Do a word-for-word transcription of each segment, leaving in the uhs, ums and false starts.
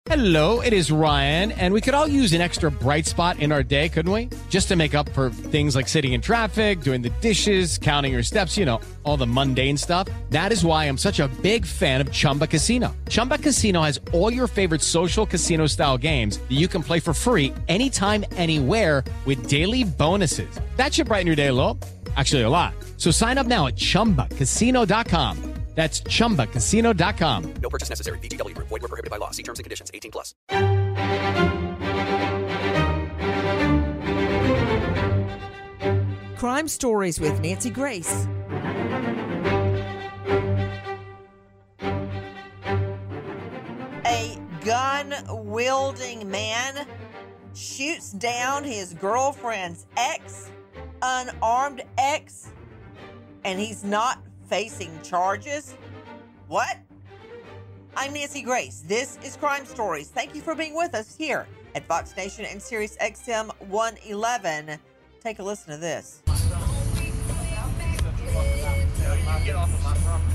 Hello, it is Ryan, and we could all use an extra bright spot in our day, couldn't we? Just to make up for things like sitting in traffic, doing the dishes, counting your steps, you know, all the mundane stuff. That is why I'm such a big fan of Chumba Casino. Chumba Casino has all your favorite social casino-style games that you can play for free anytime, anywhere with daily bonuses. That should brighten your day a little. Actually, a lot. So sign up now at chumba casino dot com. That's chumba casino dot com. No purchase necessary. V G W Group. Void where prohibited by law. See terms and conditions. eighteen plus. Crime Stories with Nancy Grace. A gun-wielding man shoots down his girlfriend's ex, unarmed ex, and he's not facing charges? What? I'm Nancy Grace. This is Crime Stories. Thank you for being with us here at Fox Nation and Sirius X M one eleven. Take a listen to this. Get off of my property.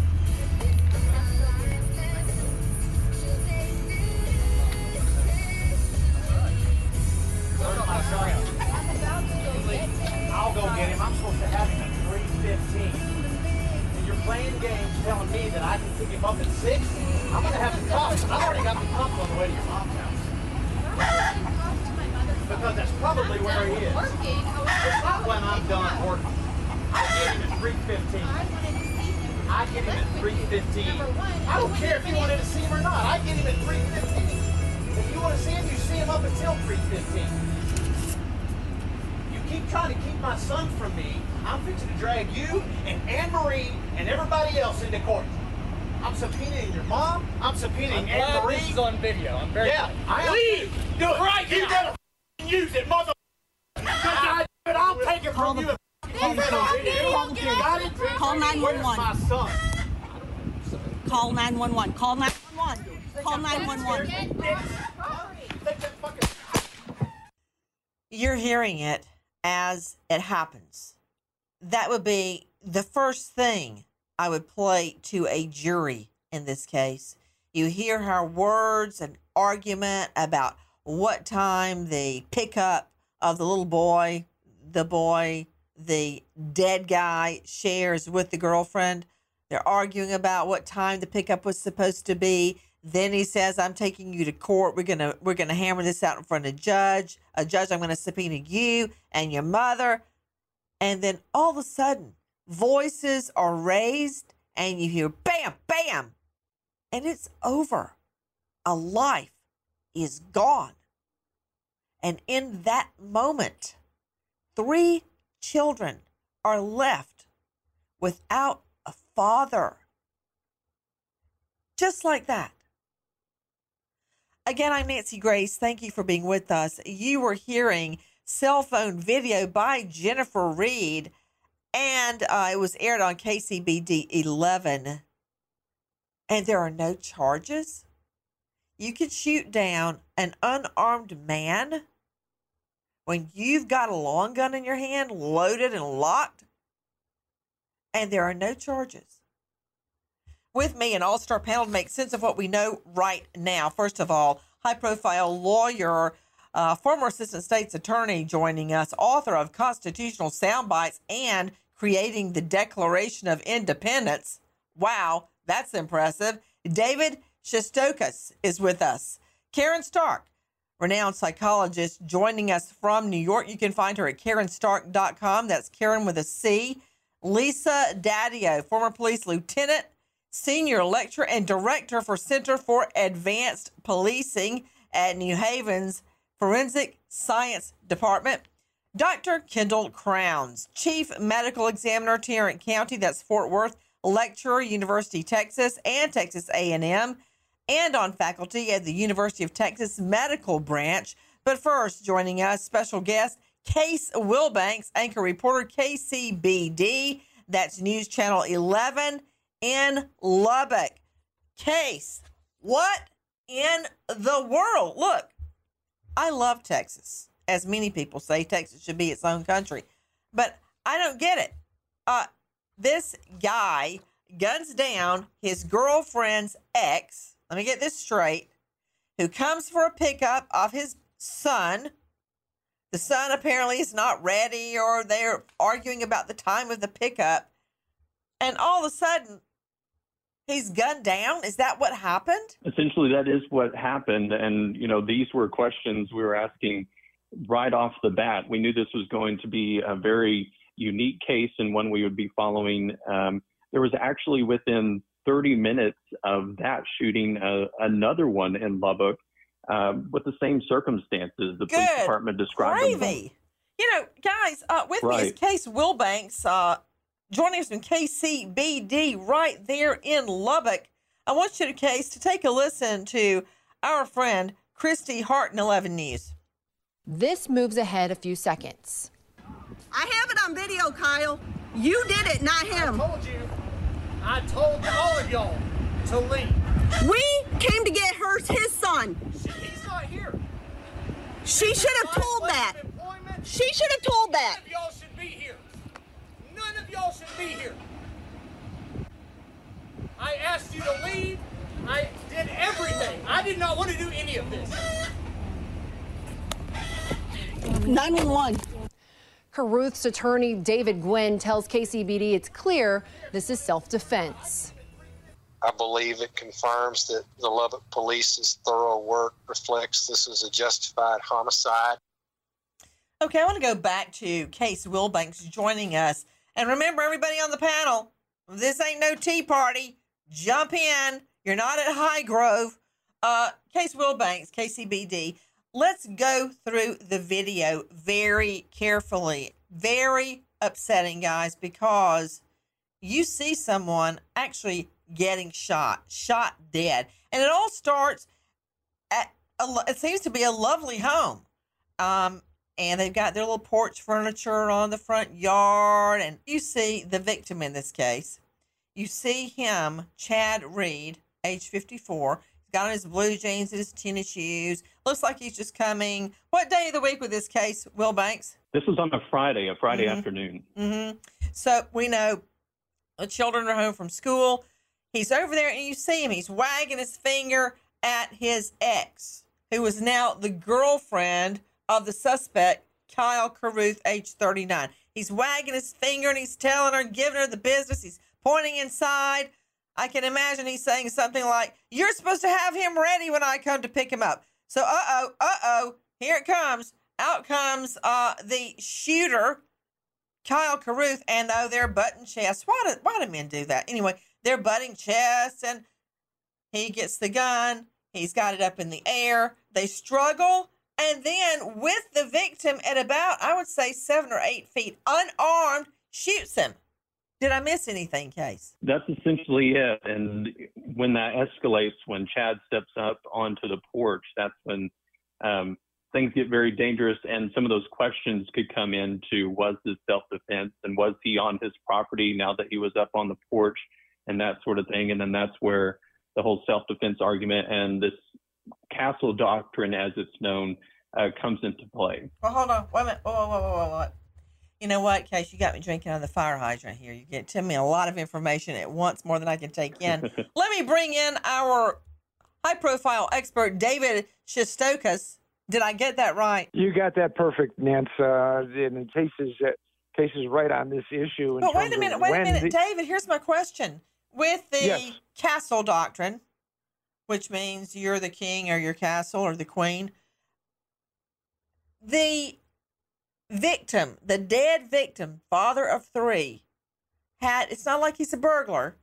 I'll go get him. I'm supposed to have him at three fifteen. And you're playing games telling me that I can pick him up at six? I'm going to have the cops. I've already got the cops on the way to your mom's house. Because that's probably where he is. It's not when I'm done working. I get him at three fifteen. I get him at three fifteen. I don't care if you wanted to see him or not. I get him at three fifteen. If you want to see him, you see him up until three fifteen. You keep trying to keep my son from me, I'm fixing to drag you and Anne-Marie and everybody else into court. I'm subpoenaing your mom. I'm subpoenaing Anne-Marie. This is on video. I'm very Yeah, I Leave! Do it. Right You now. better f***ing use it, mother. I do it. I'll take it from you. Call the police. Call nine one one. My son. Call nine one one. Call nine one one. Call nine one one. You're hearing it as it happens. That would be the first thing I would play to a jury in this case. You hear her words and argument about what time the pickup of the little boy, the boy, the dead guy shares with the girlfriend. They're arguing about what time the pickup was supposed to be. Then he says, I'm taking you to court. We're going to we're gonna hammer this out in front of a judge. A judge, I'm going to subpoena you and your mother. And then all of a sudden, voices are raised and you hear bam, bam. And it's over. A life is gone. And in that moment, three children are left without a father. Just like that. Again, I'm Nancy Grace. Thank you for being with us. You were hearing cell phone video by Jennifer Reed, and uh, it was aired on K C B D eleven. And there are no charges. You can shoot down an unarmed man when you've got a long gun in your hand, loaded and locked, and there are no charges. With me, an all-star panel to make sense of what we know right now. First of all, high-profile lawyer, uh, former assistant state's attorney joining us, author of Constitutional Soundbites and Creating the Declaration of Independence. Wow, that's impressive. David Shestokas is with us. Karen Stark, renowned psychologist, joining us from New York. You can find her at karen stark dot com. That's Karen with a C. Lisa Daddio, former police lieutenant, senior lecturer and director for Center for Advanced Policing at New Haven's Forensic Science Department. Doctor Kendall Crowns, chief medical examiner, Tarrant County, that's Fort Worth, lecturer, University of Texas and Texas A and M, and on faculty at the University of Texas Medical Branch. But first, joining us, special guest, Case Wilbanks, anchor reporter, K C B D, that's News Channel eleven in Lubbock. Case, what in the world? Look, I love Texas. As many people say, Texas should be its own country. But I don't get it. Uh, this guy guns down his girlfriend's ex. Let me get this straight. who comes for a pickup of his son. The son apparently is not ready, or they're arguing about the time of the pickup. And all of a sudden, he's gunned down. Is that what happened? Essentially, that is what happened. And, you know, these were questions we were asking right off the bat. We knew this was going to be a very unique case and one we would be following. Um, there was actually within thirty minutes of that shooting uh, another one in Lubbock uh, with the same circumstances. The Good police department described them. gravy. You know, guys, uh, with me is Right. Case Wilbanks, uh, joining us from K C B D right there in Lubbock. I want you to, Case, to take a listen to our friend Christy Hart in eleven News. This moves ahead a few seconds. I have it on video, Kyle. You did it, not him. I told you. I told all of y'all to leave. We came to get her, his son. He's not here. She should have told that. She should have told that. None of y'all should be here. None of y'all should be here. I asked you to leave. I did everything. I did not want to do any of this. nine one one. Caruth's attorney David Gwynn tells K C B D it's clear this is self-defense. I believe it confirms that the Lubbock Police's thorough work reflects this is a justified homicide. Okay, I want to go back to Case Wilbanks joining us. And remember, everybody on the panel, this ain't no tea party. Jump in. You're not at Highgrove. Uh, Case Wilbanks, K C B D. Let's go through the video very carefully. Very upsetting, guys, because you see someone actually getting shot, shot dead. And it all starts at, a, it seems to be a lovely home. Um, and they've got their little porch furniture on the front yard. And you see the victim in this case. You see him, Chad Reed, age fifty-four. He's got on his blue jeans and his tennis shoes. Looks like he's just coming. What day of the week with this case, Wilbanks? This was on a Friday, a Friday Mhm. afternoon. Mm-hmm. So we know the children are home from school. He's over there and you see him. He's wagging his finger at his ex, who is now the girlfriend of the suspect, Kyle Caruth, age thirty-nine. He's wagging his finger and he's telling her, giving her the business. He's pointing inside. I can imagine he's saying something like, "You're supposed to have him ready when I come to pick him up." So, uh-oh, uh-oh, here it comes. Out comes uh, the shooter, Kyle Caruth, and though they're butting chests. Why do, why do men do that? Anyway, they're butting chests, and he gets the gun. He's got it up in the air. They struggle, and then with the victim at about, I would say, seven or eight feet, unarmed, shoots him. Did I miss anything, Case? That's essentially it. And when that escalates, when Chad steps up onto the porch, that's when um, things get very dangerous. And some of those questions could come into, was this self-defense? And was he on his property now that he was up on the porch and that sort of thing? And then that's where the whole self-defense argument and this castle doctrine, as it's known, uh, comes into play. Well, hold on. Wait a minute. Whoa, whoa, whoa, whoa, whoa. You know what, Case? You got me drinking out of the fire hydrant here. You get to me a lot of information at once, more than I can take in. Let me bring in our high-profile expert, David Shestokas. Did I get that right? You got that perfect, Nance. Uh, and the case is, uh, case is right on this issue. In But wait terms a minute, of wait a when minute, the- David. Here's my question. With the Yes. castle doctrine, which means you're the king or your castle or the queen, the victim, the dead victim, father of three, had, it's not like he's a burglar.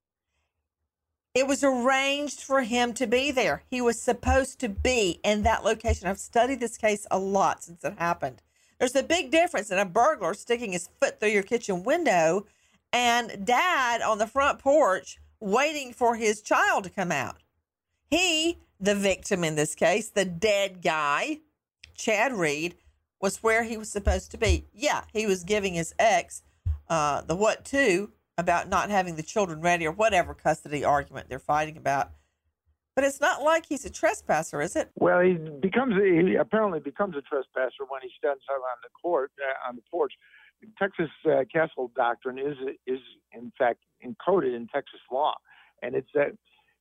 It was arranged for him to be there. He was supposed to be in that location. I've studied this case a lot since it happened. There's a big difference in a burglar sticking his foot through your kitchen window and dad on the front porch waiting for his child to come out. He, the victim in this case, the dead guy, Chad Reed, was where he was supposed to be. Yeah, he was giving his ex uh, the what to about not having the children ready or whatever custody argument they're fighting about. But it's not like he's a trespasser, is it? Well, he becomes he apparently becomes a trespasser when he stands up on the court uh, on the porch. Texas uh, castle doctrine is is in fact encoded in Texas law, and it's that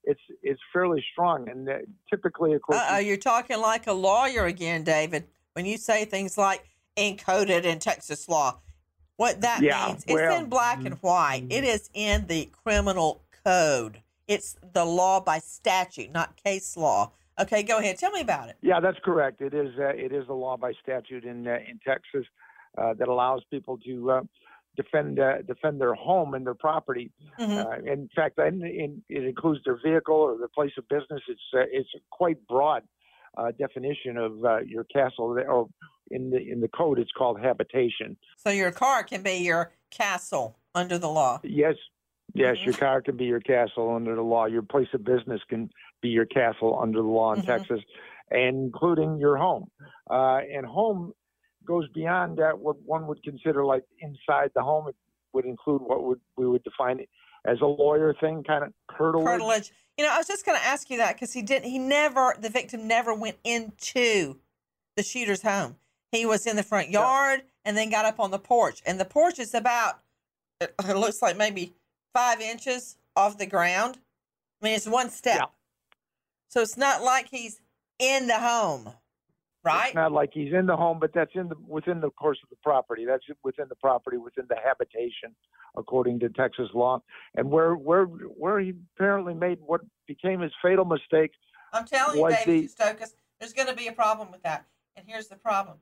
it's it's fairly strong. And uh, typically, of course, Uh-oh, you're talking like a lawyer again, David. When you say things like encoded in Texas law, what that Yeah, means, it's well, in black and white. It is in the criminal code. It's the law by statute, not case law. Okay, go ahead. Tell me about it. yeah, that's correct. It is uh, it is a law by statute in uh, in Texas uh, that allows people to uh, defend uh, defend their home and their property. Mhm. Uh, in fact, in, in, it includes their vehicle or their place of business. It's uh, it's a quite broad uh, definition of uh, your castle. Or in the in the code, it's called habitation. So your car can be your castle under the law. Yes, yes, Mhm. your car can be your castle under the law. Your place of business can be your castle under the law in Mhm. Texas, including your home. Uh, and home goes beyond that, what one would consider like inside the home. It would include what would we would define it as a lawyer thing, kind of curtilage. Curtilage. You know, I was just going to ask you that because he didn't. He never. The victim never went into the shooter's home. He was in the front yard and then got up on the porch. And the porch is about. It, it looks like maybe five inches off the ground. I mean, it's one step. Yeah. So it's not like he's in the home, right? It's not like he's in the home, but that's in the within the course of the property. That's within the property, within the habitation, according to Texas law. And where where where he apparently made what became his fatal mistake. I'm telling you, was David the- Stokas, there's going to be a problem with that. And here's the problem.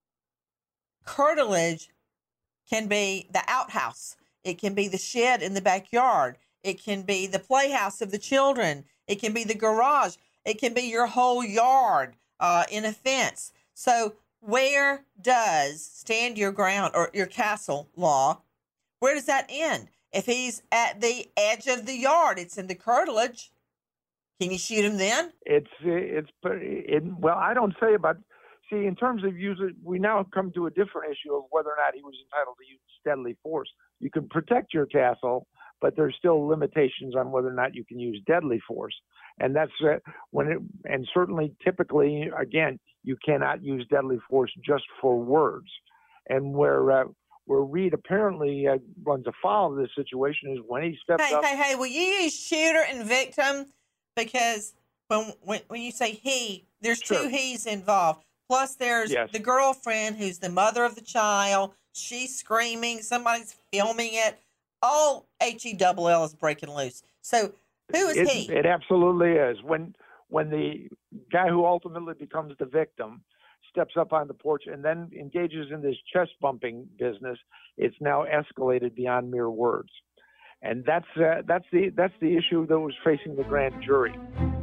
Curtilage can be the outhouse. It can be the shed in the backyard. It can be the playhouse of the children. It can be the garage. It can be your whole yard uh, in a fence. So where does stand your ground or your castle law, where does that end? If he's at the edge of the yard, it's in the curtilage. Can you shoot him then? It's it's it, well, I don't say about. See, in terms of using, we now come to a different issue of whether or not he was entitled to use deadly force. You can protect your castle, but there's still limitations on whether or not you can use deadly force. And that's uh, when it, and certainly typically, again, you cannot use deadly force just for words. And where uh, where Reed apparently uh, runs afoul of this situation is when he steps Hey, up. hey, hey, will you use shooter and victim? Because when when, when you say he, there's Sure. two he's involved. Plus, there's Yes. the girlfriend who's the mother of the child. She's screaming. Somebody's filming it. All H E double L is breaking loose. So who is it, he? It absolutely is. When when the guy who ultimately becomes the victim steps up on the porch and then engages in this chest bumping business, it's now escalated beyond mere words, and that's uh, that's the that's the issue that was facing the grand jury.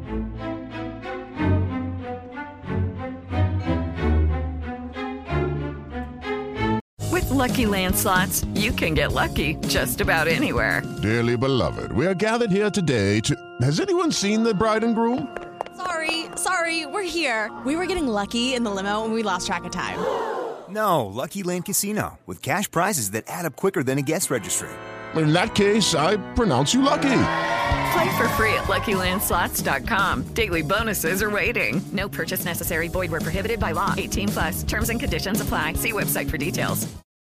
With Lucky Land Slots, you can get lucky just about anywhere. Dearly beloved, we are gathered here today to... Has anyone seen the bride and groom? Sorry, sorry, we're here. We were getting lucky in the limo and we lost track of time. No, Lucky Land Casino, with cash prizes that add up quicker than a guest registry. In that case, I pronounce you lucky. Play for free at Lucky Land Slots dot com. Daily bonuses are waiting. No purchase necessary. Void where prohibited by law. eighteen plus. Terms and conditions apply. See website for details.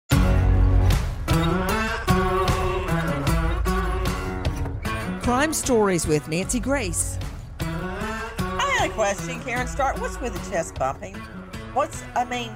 Crime Stories with Nancy Grace. I had a question, Karen Stark. What's with the chest bumping? What's, I mean,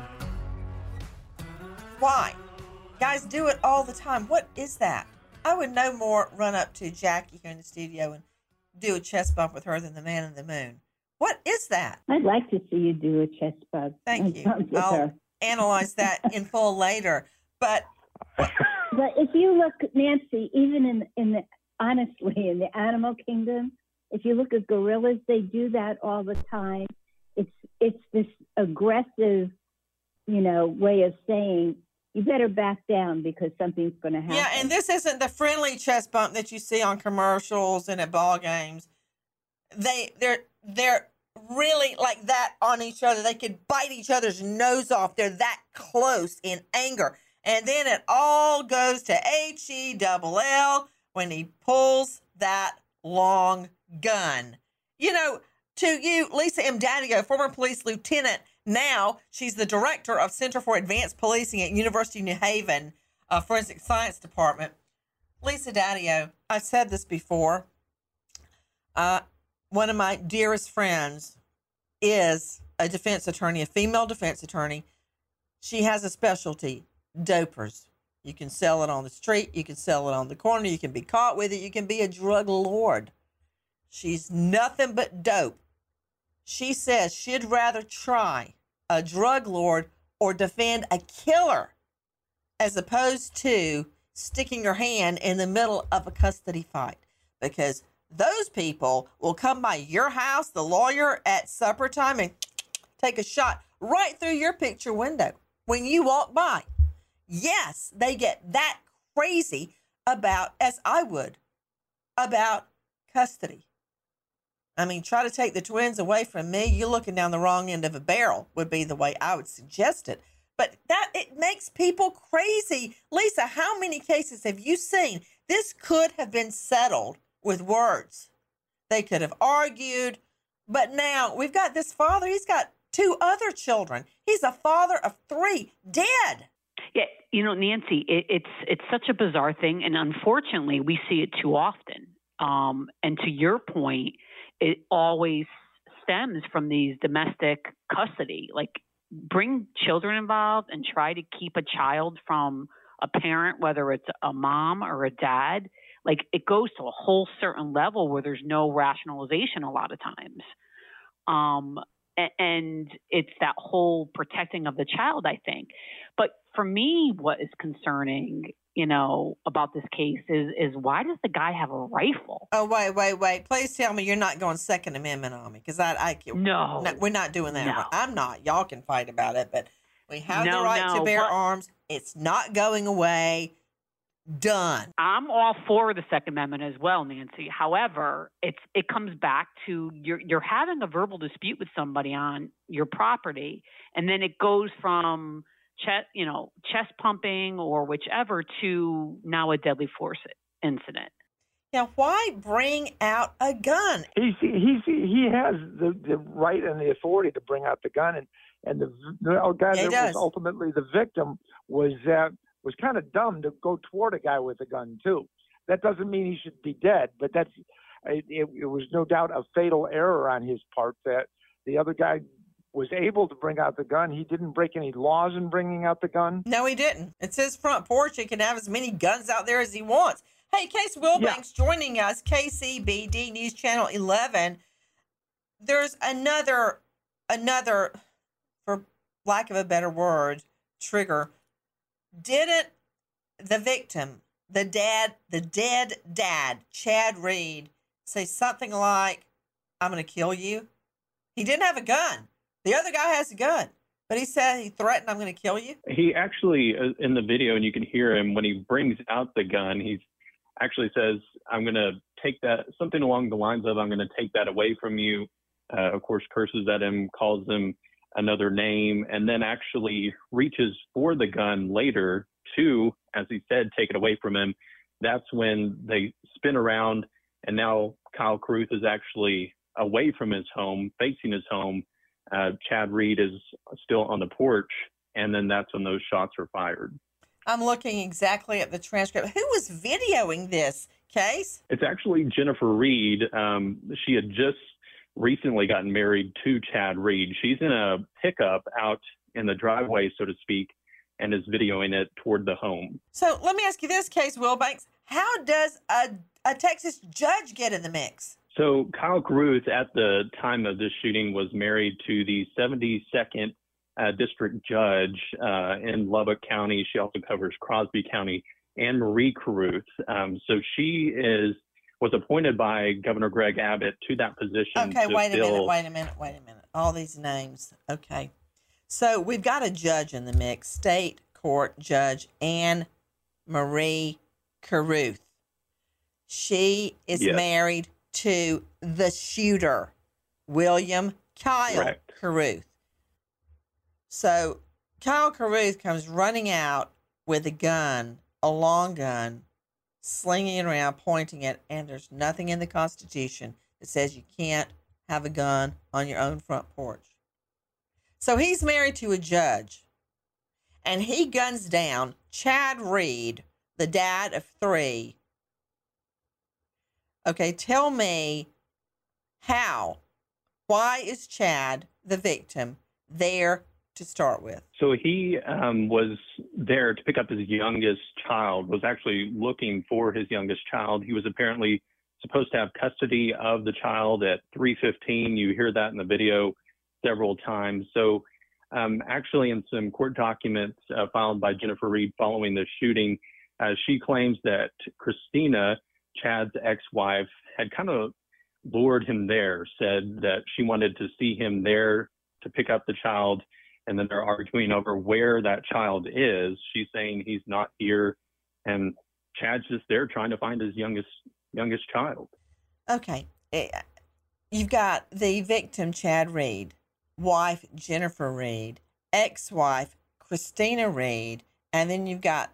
why? Guys do it all the time. What is that? I would no more run up to Jackie here in the studio and do a chest bump with her than the man in the moon. What is that? I'd like to see you do a chest bump. Thank you. Bump with I'll her. analyze that in full later. But But if you look, Nancy, even in in the honestly in the animal kingdom, if you look at gorillas, they do that all the time. It's it's this aggressive, you know, way of saying you better back down because something's going to happen. yeah, and this isn't the friendly chest bump that you see on commercials and at ball games. They they're they're really like that on each other. They could bite each other's nose off. They're that close in anger. And then it all goes to H E double L when he pulls that long gun. You know, to you, Lisa M. Daddio, former police lieutenant, now she's the director of Center for Advanced Policing at University of New Haven uh, Forensic Science Department. Lisa Daddio, I've said this before. Uh, one of my dearest friends is a defense attorney, a female defense attorney. She has a specialty, dopers. You can sell it on the street. You can sell it on the corner. You can be caught with it. You can be a drug lord. She's nothing but dope. She says she'd rather try a drug lord or defend a killer as opposed to sticking her hand in the middle of a custody fight, because those people will come by your house, the lawyer, at supper time and take a shot right through your picture window when you walk by. Yes, they get that crazy about, as I would, about custody. I mean, try to take the twins away from me, you're looking down the wrong end of a barrel would be the way I would suggest it. But that, it makes people crazy. Lisa, how many cases have you seen? This could have been settled with words. They could have argued, but now we've got this father. He's got two other children. He's a father of three, dead. Yeah, you know, Nancy, it, it's it's such a bizarre thing, and unfortunately, we see it too often. Um, and to your point, it always stems from these domestic custody. Like, bring children involved and try to keep a child from a parent, whether it's a mom or a dad. Like, it goes to a whole certain level where there's no rationalization a lot of times. Um, and it's that whole protecting of the child, I think. But for me, what is concerning, you know, about this case is, is why does the guy have a rifle? Oh, wait, wait, wait. Please tell me you're not going Second Amendment on me, because I, I no. no, we're not doing that. No. I'm not. Y'all can fight about it, but we have no, the right no, to bear but- arms. It's not going away. Done. I'm all for the Second Amendment as well, Nancy. However, it's it comes back to you're you're having a verbal dispute with somebody on your property, and then it goes from chest you know chest pumping or whichever to now a deadly force incident. Now, why bring out a gun? He's, he's, he has the, the right and the authority to bring out the gun, and and the, the guy Yeah, he that does. was ultimately the victim was uh, was kind of dumb to go toward a guy with a gun too. That doesn't mean he should be dead, but that's it, it, it was no doubt a fatal error on his part that the other guy was able to bring out the gun. He didn't break any laws in bringing out the gun. No, he didn't. It's his front porch. He can have as many guns out there as he wants. Hey, Case Wilbanks joining us, K C B D News Channel eleven. There's another, another, for lack of a better word, trigger. Didn't the victim, the dad, the dead dad, Chad Reed, say something like, I'm going to kill you? He didn't have a gun. The other guy has a gun, but he said he threatened, I'm going to kill you. He actually, uh, in the video, and you can hear him, when he brings out the gun, he actually says, I'm going to take that, something along the lines of, I'm going to take that away from you. Uh, of course, curses at him, calls him another name, and then actually reaches for the gun later to, as he said, take it away from him. That's when they spin around, and now Kyle Carruth is actually away from his home, facing his home. Uh, Chad Reed is still on the porch, and then that's when those shots are fired. I'm looking exactly at the transcript. Who was videoing this, Case? It's actually Jennifer Reed. Um, she had just recently gotten married to Chad Reed. She's in a pickup out in the driveway, so to speak, and is videoing it toward the home. So let me ask you this, Case Wilbanks. How does a, a Texas judge get in the mix? So Kyle Carruth, at the time of this shooting, was married to the seventy-second uh, district judge uh, in Lubbock County. She also covers Crosby County, Anne Marie Carruth. Um, so she is was appointed by Governor Greg Abbott to that position. Okay, to wait a fill... minute, wait a minute, wait a minute. All these names. Okay. So we've got a judge in the mix, state court judge Anne Marie Carruth. She is Yes. married to the shooter, William Kyle Correct. Carruth. So Kyle Carruth comes running out with a gun, a long gun, slinging it around, pointing it, and there's nothing in the Constitution that says you can't have a gun on your own front porch. So he's married to a judge, and he guns down Chad Reed, the dad of three. Okay, tell me How? Why is Chad, the victim, there to start with? So he um, was there to pick up his youngest child, was actually looking for his youngest child. He was apparently supposed to have custody of the child at three fifteen. You hear that in the video several times. So um, actually in some court documents uh, filed by Jennifer Reed following the shooting, uh, she claims that Christina, Chad's ex-wife, had kind of lured him there, said that she wanted to see him there to pick up the child. And then they're arguing over where that child is. She's saying he's not here, and Chad's just there trying to find his youngest youngest child. Okay. You've got the victim, Chad Reed, wife, Jennifer Reed, ex-wife, Christina Reed, and then you've got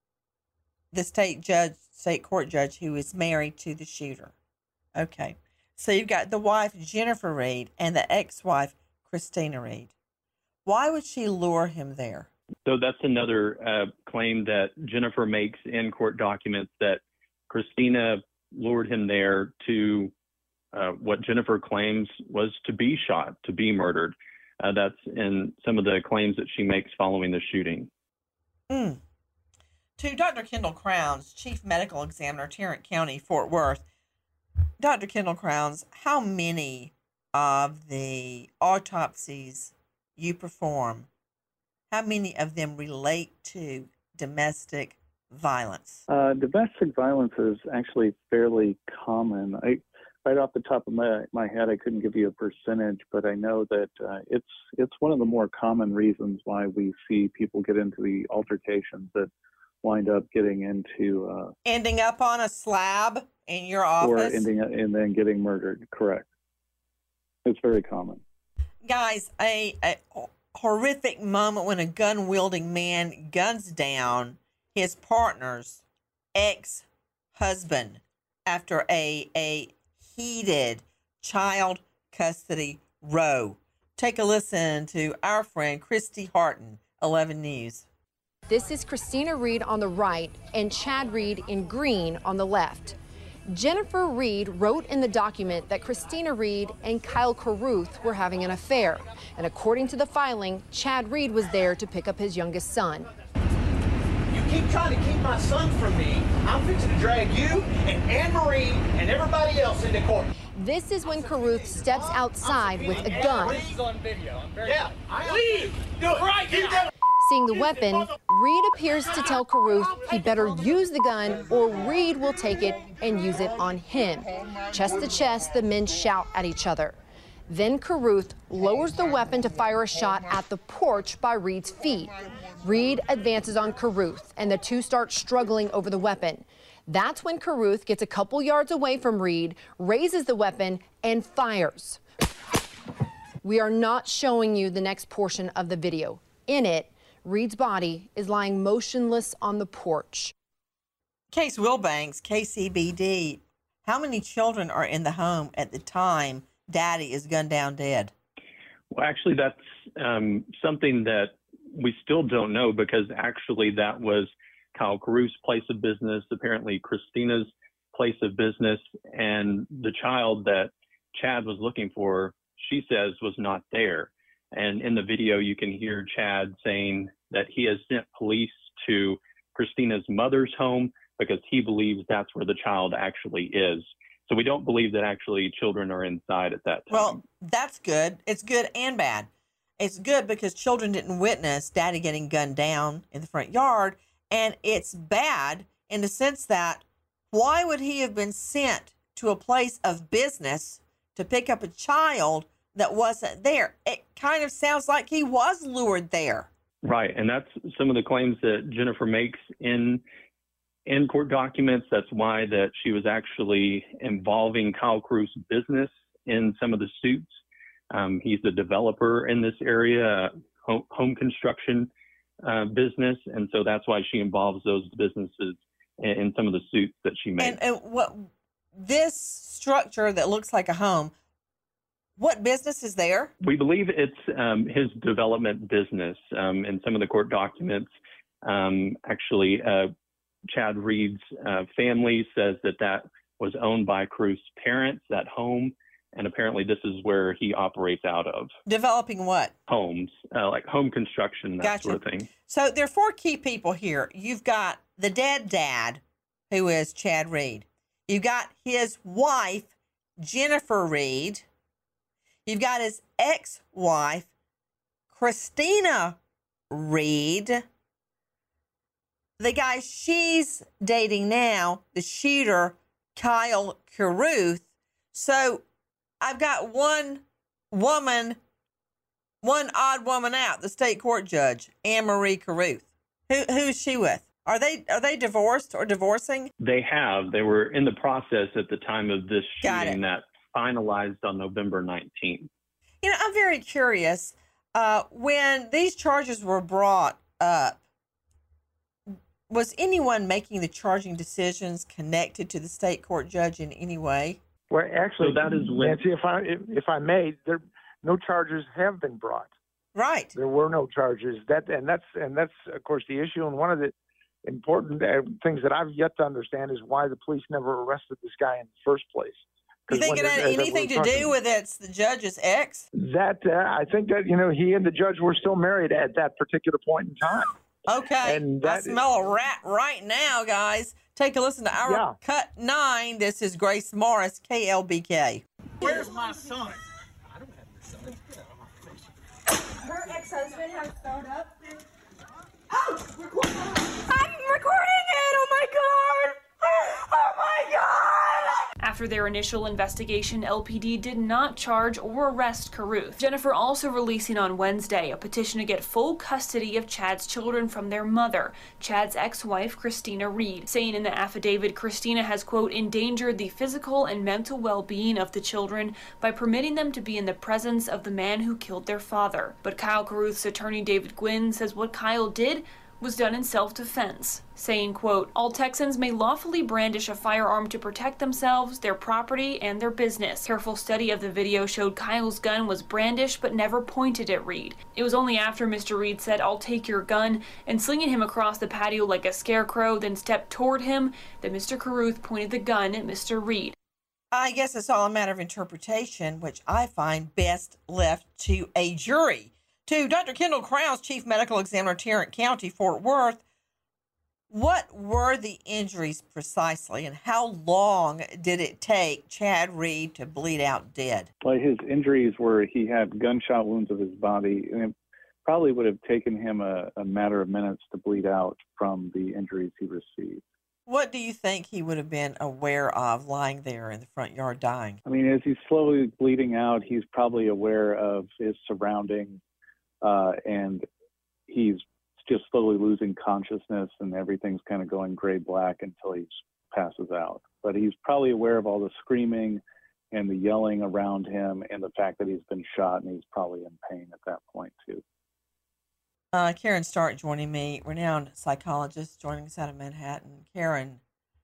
the state judge, state court judge who is married to the shooter. Okay. So you've got the wife, Jennifer Reed, and the ex-wife, Christina Reed. Why would she lure him there? So that's another uh, claim that Jennifer makes in court documents, that Christina lured him there to uh, what Jennifer claims was to be shot, to be murdered. Uh, that's in some of the claims that she makes following the shooting. Mm. To Doctor Kendall Crowns, Chief Medical Examiner, Tarrant County, Fort Worth. Doctor Kendall Crowns, how many of the autopsies you perform, how many of them relate to domestic violence? Uh, domestic violence is actually fairly common. I, right off the top of my, my head, I couldn't give you a percentage, but I know that uh, it's it's one of the more common reasons why we see people get into the altercations that wind up getting into uh, ending up on a slab in your office, or ending up, and then getting murdered. Correct. It's very common. Guys, a, a horrific moment when a gun-wielding man guns down his partner's ex-husband after a, a heated child custody row. Take a listen to our friend Christy Harton, eleven News. This is Christina Reed on the right and Chad Reed in green on the left. Jennifer Reed wrote in the document that Christina Reed and Kyle Carruth were having an affair. And according to the filing, Chad Reed was there to pick up his youngest son. You keep trying to keep my son from me, I'm fixing to drag you and Anne-Marie and everybody else into court. This is when Carruth steps outside with a gun. Yeah, leave! Do it right now! Seeing the weapon, Reed appears to tell Carruth he better use the gun or Reed will take it and use it on him. Chest to chest, the men shout at each other. Then Carruth lowers the weapon to fire a shot at the porch by Reed's feet. Reed advances on Carruth, and the two start struggling over the weapon. That's when Carruth gets a couple yards away from Reed, raises the weapon, and fires. We are not showing you the next portion of the video. In it, Reed's body is lying motionless on the porch. Case Wilbanks, K C B D. How many children are in the home at the time Daddy is gunned down dead? Well, actually, that's um, something that we still don't know, because actually that was Kyle Carruth's place of business, apparently Christina's place of business, and the child that Chad was looking for, she says, was not there. And in the video, you can hear Chad saying that he has sent police to Christina's mother's home because he believes that's where the child actually is. So we don't believe that actually children are inside at that time. Well, that's good. It's good and bad. It's good because children didn't witness Daddy getting gunned down in the front yard. And it's bad in the sense that why would he have been sent to a place of business to pick up a child that wasn't there? It kind of sounds like he was lured there. Right, and that's some of the claims that Jennifer makes in in court documents. That's why that she was actually involving Kyle Carruth's business in some of the suits. Um, he's the developer in this area, home, home construction uh, business, and so that's why she involves those businesses in, in some of the suits that she makes. And, and what this structure that looks like a home, what business is there? We believe it's um, his development business. Um, in some of the court documents, um, actually, uh, Chad Reed's uh, family says that that was owned by Carruth's parents, that home, And apparently this is where he operates out of. Developing what? Homes, uh, like home construction, that Gotcha. sort of thing. So there are four key people here. You've got the dead dad, who is Chad Reed. You've got his wife, Jennifer Reed. You've got his ex-wife, Christina Reed. The guy she's dating now, the shooter, Kyle Carruth. So I've got one woman, one odd woman out, the state court judge, Anne Marie Carruth. Who who's she with? Are they are they divorced or divorcing? They have. They were in the process at the time of this Got shooting it. that finalized on November nineteenth. You know, I'm very curious. Uh, when these charges were brought up, was anyone making the charging decisions connected to the state court judge in any way? Well, actually, So that is when- Nancy, if I if, if I may, there no charges have been brought. Right. There were no charges. That and that's and that's of course the issue. And one of the important uh, things that I've yet to understand is why the police never arrested this guy in the first place. You 'Cause think when it had they- as anything we to were do talking- with it's the judge's ex? That uh, I think that you know he and the judge were still married at that particular point in time. Okay. And I that- smell a rat right now, guys. Take a listen to our Yeah. cut nine. This is Grace Morris, K L B K. Where's my son? Her ex-husband has showed up. Oh, I'm recording it! Oh my god! Oh my god! After their initial investigation, L P D did not charge or arrest Carruth. Jennifer also releasing on Wednesday a petition to get full custody of Chad's children from their mother, Chad's ex-wife, Christina Reed, saying in the affidavit Christina has, quote, endangered the physical and mental well-being of the children by permitting them to be in the presence of the man who killed their father. But Kyle Carruth's attorney, David Gwynn, says what Kyle did was done in self-defense, saying, quote, all Texans may lawfully brandish a firearm to protect themselves, their property, and their business. Careful study of the video showed Kyle's gun was brandished but never pointed at Reed. It was only after Mister Reed said, I'll take your gun, and slinging him across the patio like a scarecrow, then stepped toward him, that Mister Carruth pointed the gun at Mister Reed. I guess it's all a matter of interpretation, which I find best left to a jury. To Doctor Kendall Krause, Chief Medical Examiner, Tarrant County, Fort Worth, what were the injuries precisely, and how long did it take Chad Reed to bleed out dead? Well, his injuries were he had gunshot wounds of his body, and it probably would have taken him a, a matter of minutes to bleed out from the injuries he received. What do you think he would have been aware of lying there in the front yard dying? I mean, as he's slowly bleeding out, he's probably aware of his surroundings. Uh, and he's just slowly losing consciousness, and everything's kind of going gray-black until he passes out. But he's probably aware of all the screaming and the yelling around him and the fact that he's been shot, and he's probably in pain at that point, too. Uh, Karen Stark joining me, renowned psychologist joining us out of Manhattan. Karen,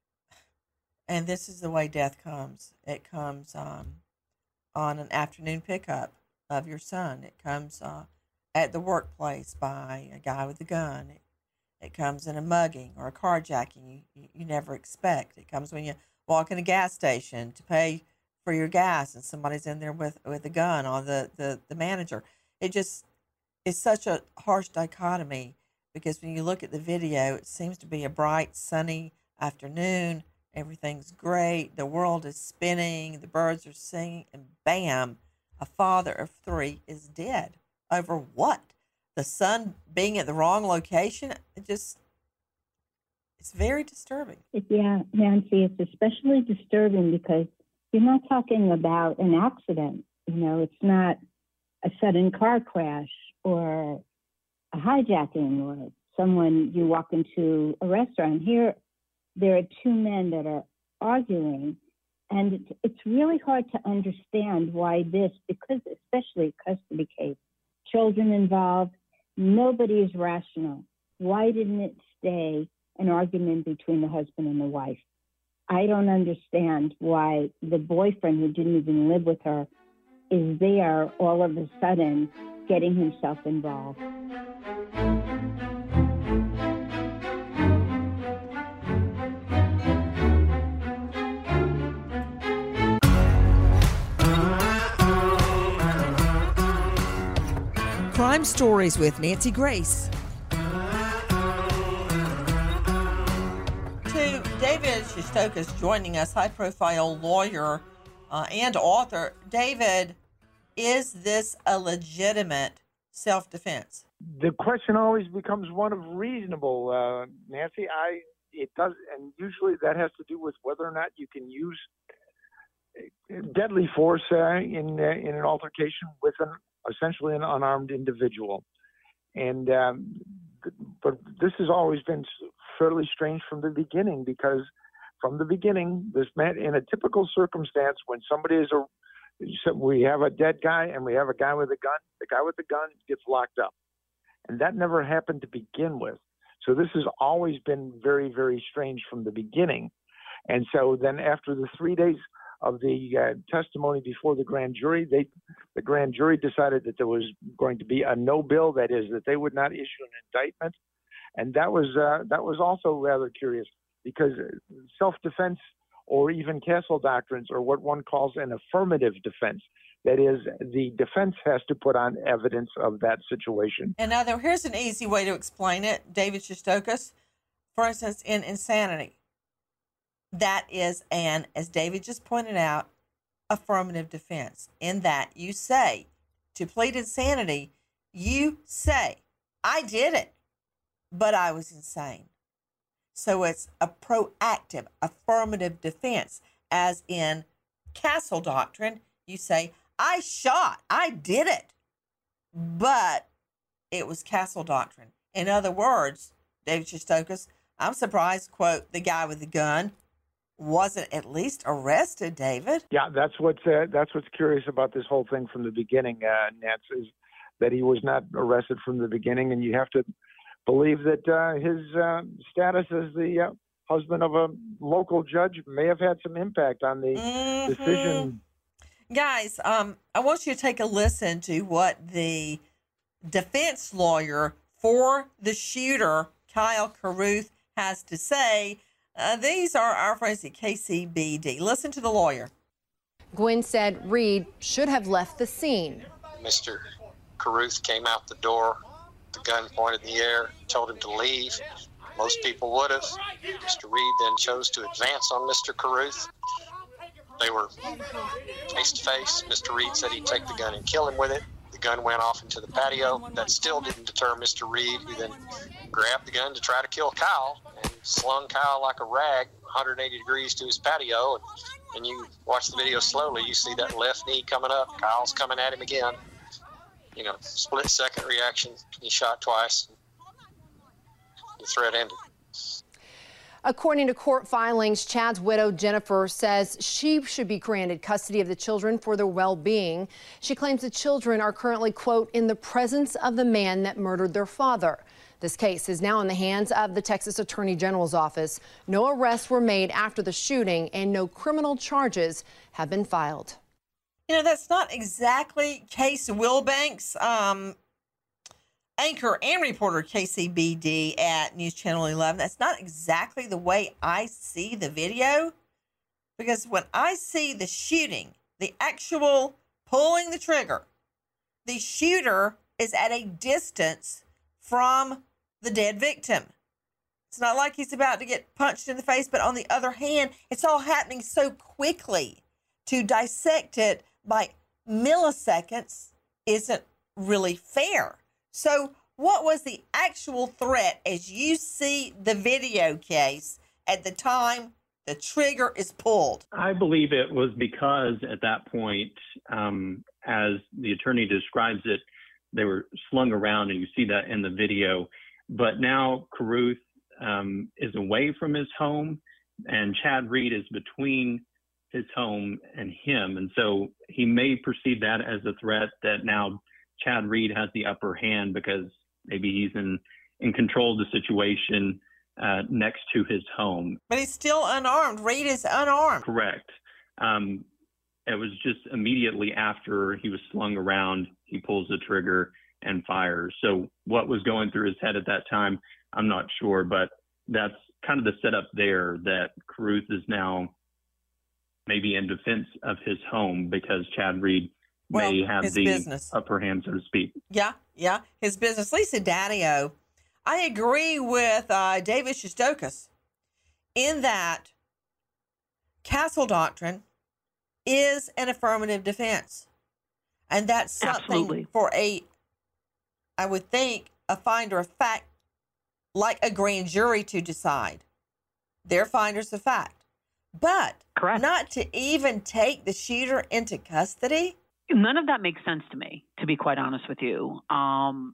and this is the way death comes. It comes um, on an afternoon pickup of your son. It comes... Uh, at the workplace by a guy with a gun. It, it comes in a mugging or a carjacking you, you, you never expect. It comes when you walk in a gas station to pay for your gas and somebody's in there with, with a gun on the, the, the manager. It just is such a harsh dichotomy because when you look at the video, it seems to be a bright, sunny afternoon. Everything's great. The world is spinning. The birds are singing. And bam, a father of three is dead. Over what? The son being at the wrong location? It just, it's very disturbing. Yeah, Nancy, it's especially disturbing because you're not talking about an accident. You know, it's not a sudden car crash or a hijacking or someone you walk into a restaurant. Here, there are two men that are arguing, and it's, it's really hard to understand why this, because especially a custody case, children involved, nobody is rational. Why didn't it stay an argument between the husband and the wife? I don't understand why the boyfriend who didn't even live with her is there all of a sudden getting himself involved. Crime Stories with Nancy Grace. To David Shestokas joining us, high-profile lawyer uh, and author. David, is this a legitimate self-defense? The question always becomes one of reasonable, uh, Nancy. I it does, and usually that has to do with whether or not you can use deadly force uh, in uh, in an altercation with an essentially an unarmed individual. And um, but this has always been fairly strange from the beginning, because from the beginning, this man, in a typical circumstance, when somebody is a so we have a dead guy and we have a guy with a gun, the guy with the gun gets locked up. And that never happened to begin with. So this has always been very, very strange from the beginning. And so then after the three days of the uh, testimony before the grand jury, they, the grand jury decided that there was going to be a no bill, that is, that they would not issue an indictment. And that was uh, that was also rather curious, because self-defense or even castle doctrines are what one calls an affirmative defense. That is, the defense has to put on evidence of that situation. And now, there, here's an easy way to explain it, David Shestokas. For instance, in insanity, that is an, as David just pointed out, affirmative defense, in that you say, to plead insanity, you say, I did it, but I was insane. So it's a proactive, affirmative defense, as in castle doctrine, you say, I shot, I did it, but it was castle doctrine. In other words, David Shestokas, I'm surprised, quote, the guy with the gun wasn't at least arrested, David. Yeah, that's what's, uh, that's what's curious about this whole thing from the beginning, uh, Nance, is that he was not arrested from the beginning, and you have to believe that uh, his uh, status as the uh, husband of a local judge may have had some impact on the mm-hmm. decision. Guys, um, I want you to take a listen to what the defense lawyer for the shooter, Kyle Carruth, has to say. Uh, these are our friends at K C B D. Listen to the lawyer. Gwen said Reed should have left the scene. Mister Carruth came out the door, the gun pointed in the air, told him to leave. Most people would have. Mister Reed then chose to advance on Mister Carruth. They were face to face. Mister Reed said he'd take the gun and kill him with it. The gun went off into the patio. That still didn't deter Mister Reed, who then grabbed the gun to try to kill Kyle and slung Kyle like a rag one hundred eighty degrees to his patio. And, and you watch the video slowly, you see that left knee coming up. Kyle's coming at him again. You know, split second reaction. He shot twice. The threat ended. According to court filings, Chad's widow, Jennifer, says she should be granted custody of the children for their well-being. She claims the children are currently, quote, in the presence of the man that murdered their father. This case is now in the hands of the Texas Attorney General's office. No arrests were made after the shooting, and no criminal charges have been filed. You know, that's not exactly Case Wilbanks, um, anchor and reporter K C B D at News Channel eleven. That's not exactly the way I see the video, because when I see the shooting, the actual pulling the trigger, the shooter is at a distance from the dead victim. It's not like he's about to get punched in the face, but on the other hand, it's all happening so quickly. To dissect it by milliseconds isn't really fair. So what was the actual threat as you see the video case at the time the trigger is pulled? I believe it was because at that point, um, as the attorney describes it, they were slung around, and you see that in the video. But now Carruth um, is away from his home, and Chad Reed is between his home and him. And so he may perceive that as a threat, that now Chad Reed has the upper hand because maybe he's in, in control of the situation uh, next to his home. But he's still unarmed. Reed is unarmed. Correct. Um, it was just immediately after he was slung around, he pulls the trigger and fires. So what was going through his head at that time, I'm not sure, but that's kind of the setup there, that Carruth is now maybe in defense of his home because Chad Reed Well, may have his the business. upper hand, so to speak. Yeah, yeah, his business. Lisa Daddio, I agree with uh, David Shostokis in that castle doctrine is an affirmative defense. And that's something Absolutely. for a, I would think, a finder of fact, like a grand jury to decide. They're finders of fact. But Correct. not to even take the shooter into custody? None of that makes sense to me, to be quite honest with you. Um,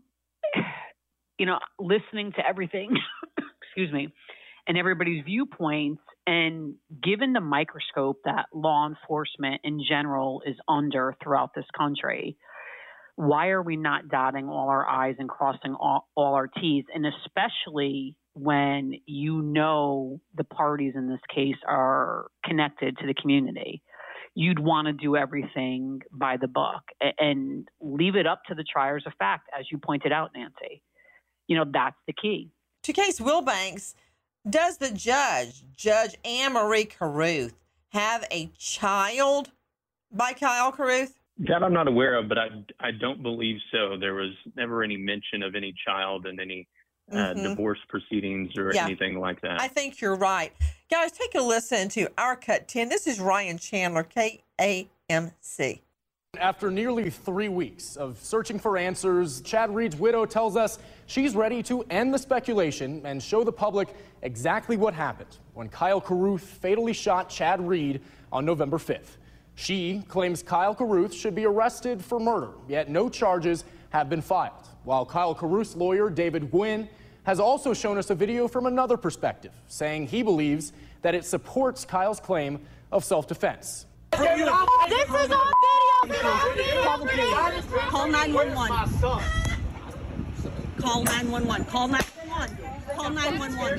you know, listening to everything, excuse me, and everybody's viewpoints, and given the microscope that law enforcement in general is under throughout this country, why are we not dotting all our I's and crossing all, all our T's? And especially when you know the parties in this case are connected to the community. You'd want to do everything by the book and leave it up to the triers of fact, as you pointed out, Nancy. You know, that's the key. To Case Wilbanks, does the judge, Judge Anne-Marie Carruth, have a child by Kyle Carruth? That I'm not aware of, but I, I don't believe so. There was never any mention of any child in any uh, Mhm. divorce proceedings or Yeah. anything like that. I think you're right. Guys, take a listen to Our Cut ten. This is Ryan Chandler, K A M C. After nearly three weeks of searching for answers, Chad Reed's widow tells us she's ready to end the speculation and show the public exactly what happened when Kyle Carruth fatally shot Chad Reed on November fifth. She claims Kyle Carruth should be arrested for murder, yet no charges have been filed. While Kyle Carruth's lawyer, David Gwynn, has also shown us a video from another perspective, saying he believes that it supports Kyle's claim of self-defense. This is on video. Call the police. Call nine one one. Call nine one one. Call nine one one. Call nine one one.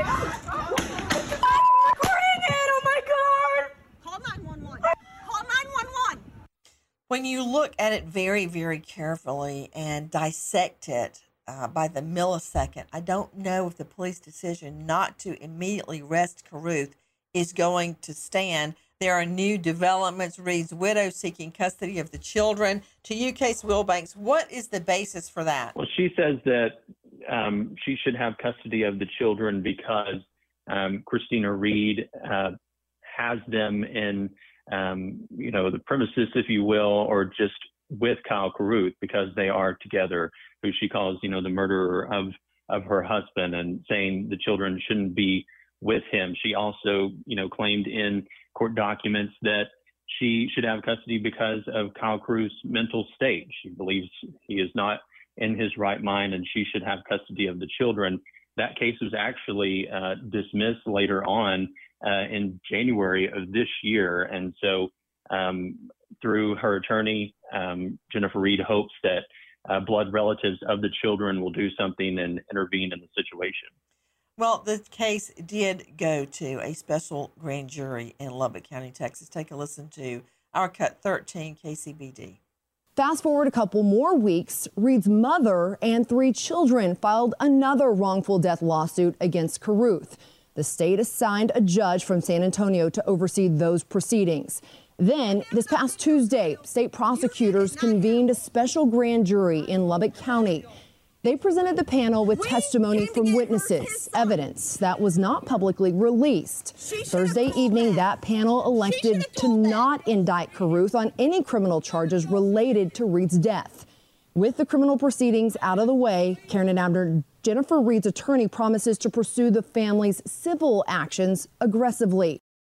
Recording it. Oh my God. Call nine one one. Call nine one one. When you look at it very, very carefully and dissect it uh, by the millisecond, I don't know if the police decision not to immediately arrest Carruth is going to stand. There are new developments. Reed's widow seeking custody of the children. To you, Case Wilbanks, what is the basis for that? Well, she says that um, she should have custody of the children because um, Christina Reed uh, has them in, um, you know, the premises, if you will, or just with Kyle Carruth because they are together, who she calls, you know, the murderer of, of her husband, and saying the children shouldn't be with him. She also, you know, claimed in court documents that she should have custody because of Kyle Carruth's mental state. She believes he is not in his right mind and she should have custody of the children. That case was actually uh, dismissed later on uh, in January of this year. And so um, through her attorney, um, Jennifer Reed hopes that uh, blood relatives of the children will do something and intervene in the situation. Well, the case did go to a special grand jury in Lubbock County, Texas. Take a listen to Our Cut thirteen, K C B D. Fast forward a couple more weeks, Reed's mother and three children filed another wrongful death lawsuit against Carruth. The state assigned a judge from San Antonio to oversee those proceedings. Then, this past Tuesday, state prosecutors convened a special grand jury in Lubbock County. They presented the panel with testimony from witnesses, evidence that was not publicly released. Thursday evening, that panel elected to not indict Carruth on any criminal charges related to Reed's death. With the criminal proceedings out of the way, Karen and Abner, Jennifer Reed's attorney promises to pursue the family's civil actions aggressively.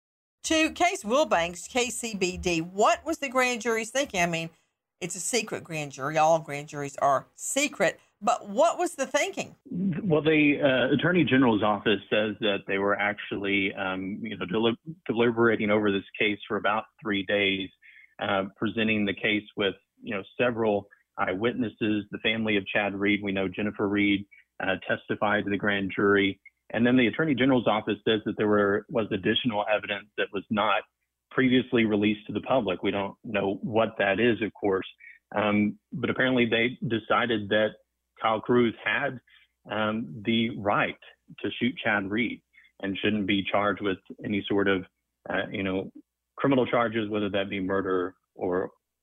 To Case Wilbanks, K C B D, what was the grand jury's thinking? I mean, it's a secret grand jury. All grand juries are secret. But what was the thinking? Well, the uh, Attorney General's office says that they were actually, um, you know, deli- deliberating over this case for about three days, uh, presenting the case with, you know, several eyewitnesses. The family of Chad Reed, we know Jennifer Reed uh, testified to the grand jury. And then the Attorney General's office says that there were was additional evidence that was not previously released to the public. We don't know what that is, of course. Um, but apparently they decided that Kyle Carruth had um, the right to shoot Chad Reed and shouldn't be charged with any sort of, uh, you know, criminal charges, whether that be murder or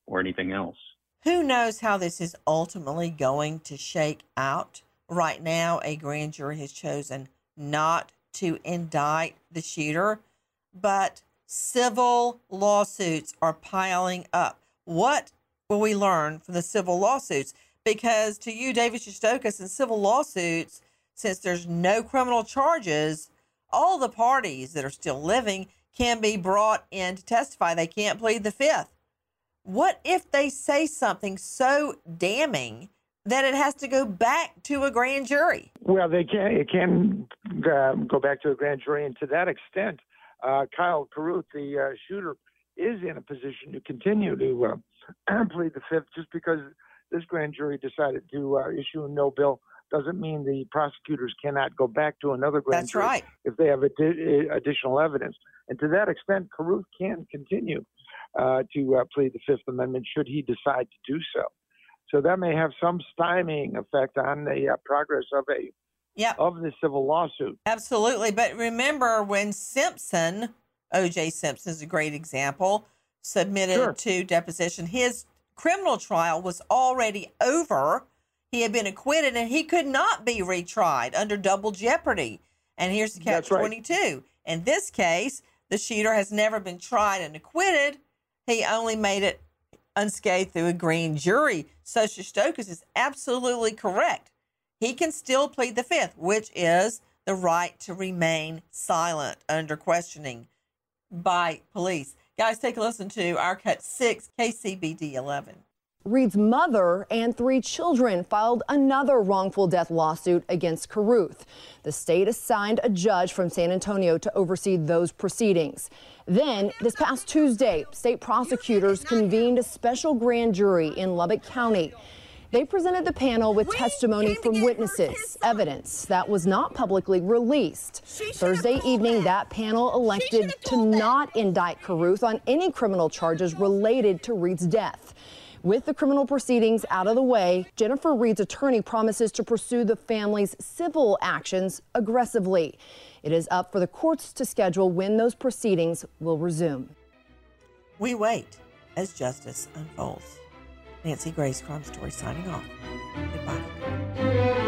or anything else. Who knows how this is ultimately going to shake out? Right now, a grand jury has chosen not to indict the shooter, but civil lawsuits are piling up. What will we learn from the civil lawsuits? Because to you, David Shestokas, in civil lawsuits, since there's no criminal charges, all the parties that are still living can be brought in to testify. They can't plead the fifth. What if they say something so damning that it has to go back to a grand jury? Well, they can. It can uh, go back to a grand jury, and to that extent, uh, Kyle Carruth, the uh, shooter, is in a position to continue to uh, plead the fifth. Just because this grand jury decided to uh, issue a no bill doesn't mean the prosecutors cannot go back to another grand That's jury right. if they have adi- additional evidence. And to that extent, Carruth can continue uh, to uh, plead the Fifth Amendment should he decide to do so. So that may have some stymieing effect on the uh, progress of a Yep. of the civil lawsuit. Absolutely. But remember when Simpson, O J Simpson is a great example, submitted Sure. to deposition, his criminal trial was already over. He had been acquitted and he could not be retried under double jeopardy. And here's the catch That's right. twenty-two. In this case, the shooter has never been tried and acquitted. He only made it unscathed through a grand jury. So Shestokas is absolutely correct. He can still plead the fifth, which is the right to remain silent under questioning by police. Guys, take a listen to our cut six, K C B D eleven. Reed's mother and three children filed another wrongful death lawsuit against Carruth. The state assigned a judge from San Antonio to oversee those proceedings. Then, this past Tuesday, state prosecutors convened a special grand jury in Lubbock County. They presented the panel with testimony from witnesses, evidence that was not publicly released. Thursday evening, that panel elected to not indict Carruth on any criminal charges related to Reed's death. With the criminal proceedings out of the way, Jennifer Reed's attorney promises to pursue the family's civil actions aggressively. It is up for the courts to schedule when those proceedings will resume. We wait as justice unfolds. Nancy Grace, Crime Story, signing off. Goodbye.